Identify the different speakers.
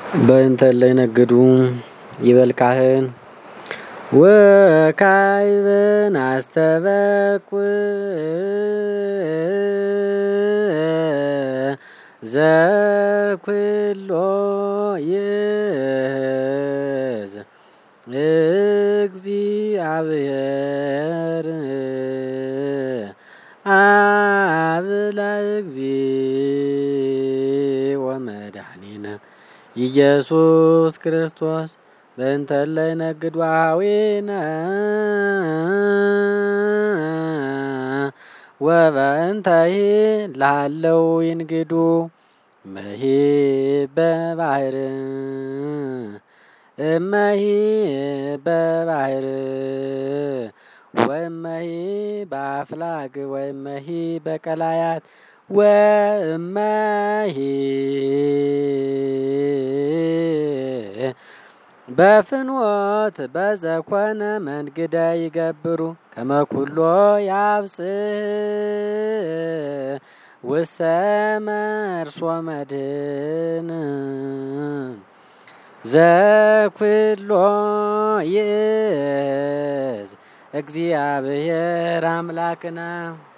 Speaker 1: በእንተ ለነግዱ ይበል ካህን ወካይበን አስተበቁ ዘኩሎ ይዝ እግዚአብሔር አብላ እግዚእ ወመድኃኒነ ኢየሱስ ክርስቶስ በእንተ ለነግዱ አኀዊነ ወበእንተሂ ላለው ይንግዱ እመሂ በባህር ወእመሂ በአፍላግ ወእመሂ በቀላያት ወእመሂ በፍኖት በዘኮነ መንግደ ይገብሩ ከመኩሎ ያብጽሕ ውስተ መርሶ መድኅን ዘኩሎ ይእዝ እግዚአብሔር አምላክነ